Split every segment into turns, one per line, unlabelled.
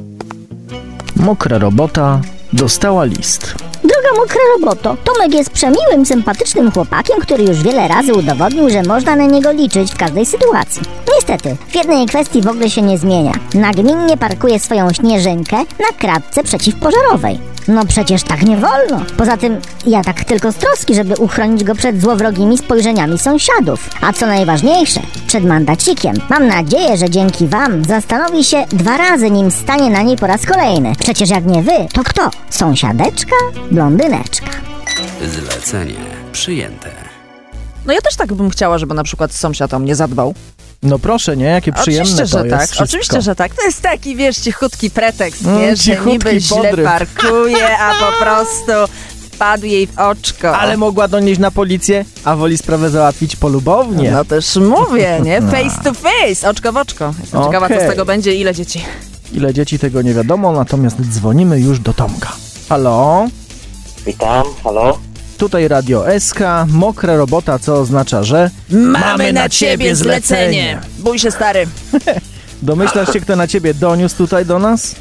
Mokra robota dostała list.
Droga mokra roboto, Tomek jest przemiłym, sympatycznym chłopakiem, który już wiele razy udowodnił, że można na niego liczyć w każdej sytuacji. Niestety, w jednej kwestii w ogóle się nie zmienia. Nagminnie parkuje swoją śnieżynkę na kratce przeciwpożarowej. No przecież tak nie wolno. Poza tym ja tak tylko z troski, żeby uchronić go przed złowrogimi spojrzeniami sąsiadów. A co najważniejsze, przed mandacikiem. Mam nadzieję, że dzięki wam zastanowi się 2 razy, nim stanie na niej po raz kolejny. Przecież jak nie wy, to kto? Sąsiadeczka? Blondyneczka.
Zlecenie przyjęte.
No ja też tak bym chciała, żeby na przykład sąsiad o mnie zadbał.
No proszę, nie? Jakie przyjemne
Oczywiście,
to
że
jest
tak.
wszystko.
Oczywiście, że tak. To jest taki, wiesz, cichutki pretekst, nie? Że
cichutki
niby źle
podryw.
parkuje, a po prostu wpadł jej w oczko.
Ale mogła donieść na policję, a woli sprawę załatwić polubownie.
No też mówię, nie? Face to face, oczko w oczko. Jestem ciekawa, co z tego będzie i ile dzieci.
Ile dzieci, tego nie wiadomo, natomiast dzwonimy już do Tomka. Halo?
Witam, halo?
Tutaj Radio SK, mokra robota, co oznacza, że...
Mamy na ciebie zlecenie. Bój się, stary.
Domyślasz się, kto na ciebie doniósł tutaj do nas?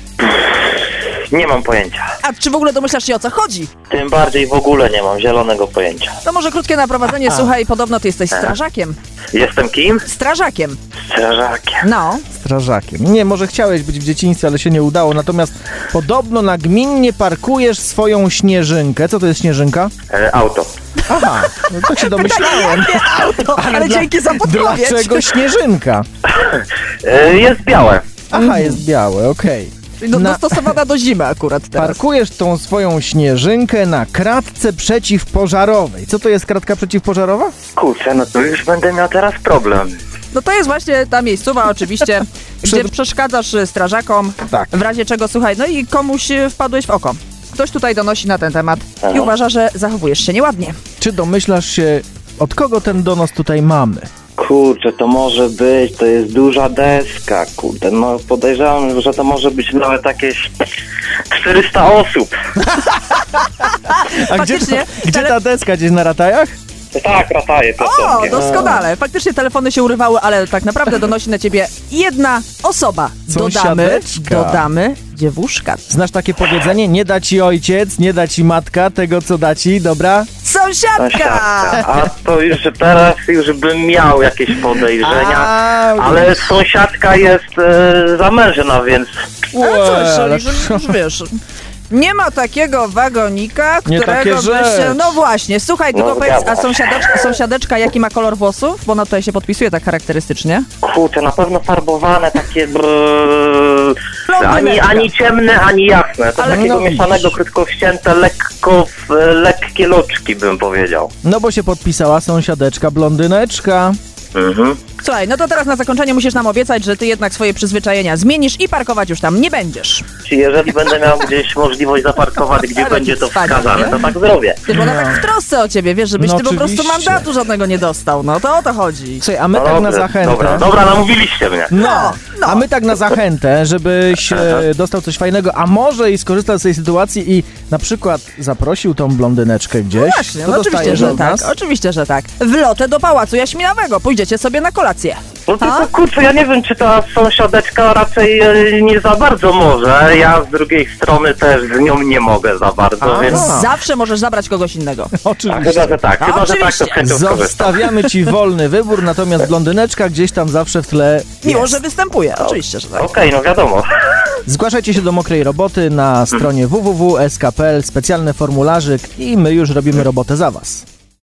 Nie mam pojęcia.
A czy w ogóle domyślasz się, o co chodzi?
Tym bardziej w ogóle nie mam zielonego pojęcia.
To może krótkie naprowadzenie. Słuchaj, podobno ty jesteś strażakiem.
Jestem kim?
Strażakiem.
Strażakiem.
No.
Strażakiem. Nie, może chciałeś być w dzieciństwie, ale się nie udało. Natomiast podobno nagminnie parkujesz swoją śnieżynkę. Co to jest śnieżynka?
Auto.
Aha, no to się domyślałem.
Auto, ale dzięki za podpowiedź.
Dlaczego śnieżynka?
Jest białe.
Aha, jest białe, okej.
Dostosowana do zimy akurat teraz.
Parkujesz tą swoją śnieżynkę na kratce przeciwpożarowej. Co to jest kratka przeciwpożarowa?
Kurczę, no to już będę miał teraz problem.
No to jest właśnie ta miejscowa oczywiście, gdzie przeszkadzasz strażakom,
Tak.
w razie czego, słuchaj, no i komuś wpadłeś w oko. Ktoś tutaj donosi na ten temat i uważa, że zachowujesz się nieładnie.
Czy domyślasz się, od kogo ten donos tutaj mamy?
Kurczę, to może być, to jest duża deska, kurde, no podejrzewam, że to może być nawet jakieś 400 osób.
A
Faktycznie,
gdzie ta deska? Gdzieś na ratajach?
Tak, rataje
O,
piaseczkiem.
doskonale. Faktycznie telefony się urywały, ale tak naprawdę donosi na ciebie jedna osoba.
Sąsiadeczka.
Dodamy dziewuszka.
Znasz takie powiedzenie? Nie da ci ojciec, nie da ci matka tego, co da ci, dobra?
Sąsiadka!
A to już teraz już bym miał jakieś podejrzenia, ale sąsiadka jest zamężna, więc...
Ale coś, ale już wiesz... Nie ma takiego wagonika,
Nie takie
którego by się...
rzecz.
No właśnie, słuchaj, tylko
No,
powiedz, a
zgadza się.
sąsiadeczka jaki ma kolor włosów? Bo ona tutaj się podpisuje tak charakterystycznie.
Kurczę, na pewno farbowane, takie
Blondyneczka.
ani ciemne, ani jasne. To
Ale
takiego
no
mieszanego,
widzisz.
krótko ścięte, lekkie loczki, bym powiedział.
No bo się podpisała sąsiadeczka blondyneczka.
Mhm.
Słuchaj, no to teraz na zakończenie musisz nam obiecać, że ty jednak swoje przyzwyczajenia zmienisz i parkować już tam nie będziesz.
Czy jeżeli będę miał gdzieś możliwość zaparkować, gdzie
Ale
będzie
to
to
wspaniale,
wskazane,
nie?
to tak zrobię.
Ty, bo ona tak w trosce o ciebie, wiesz, żebyś
No
ty po prostu
oczywiście.
mandatu żadnego nie dostał. No to o to chodzi.
Słuchaj, a my
No
tak na
dobrze,
zachętę...
dobra, namówiliście mnie.
No,
no.
a my tak na zachętę, żebyś dostał coś fajnego, a może i skorzystał z tej sytuacji i na przykład zaprosił tą blondyneczkę gdzieś.
Właśnie,
to
no oczywiście,
dostajesz
że
od
tak.
nas.
Oczywiście, że tak. W lotę do Pałacu Jaśminowego. Pójdziecie sobie na kolację.
No tylko kurczę, ja nie wiem, czy ta sąsiadeczka raczej nie za bardzo może. Ja z drugiej strony też z nią nie mogę za bardzo,
A,
więc...
no.
Zawsze możesz zabrać kogoś innego.
Oczywiście.
Chyba, że tak, to z
Oczywiście.
chęcią skorzystam.
Zostawiamy ci wolny wybór, natomiast blondyneczka gdzieś tam zawsze w tle
Miło,
jest.
że występuje. Oczywiście, że tak.
Okej, no wiadomo.
Zgłaszajcie się do Mokrej Roboty na stronie www.sk.pl, specjalny formularzyk i my już robimy robotę za was.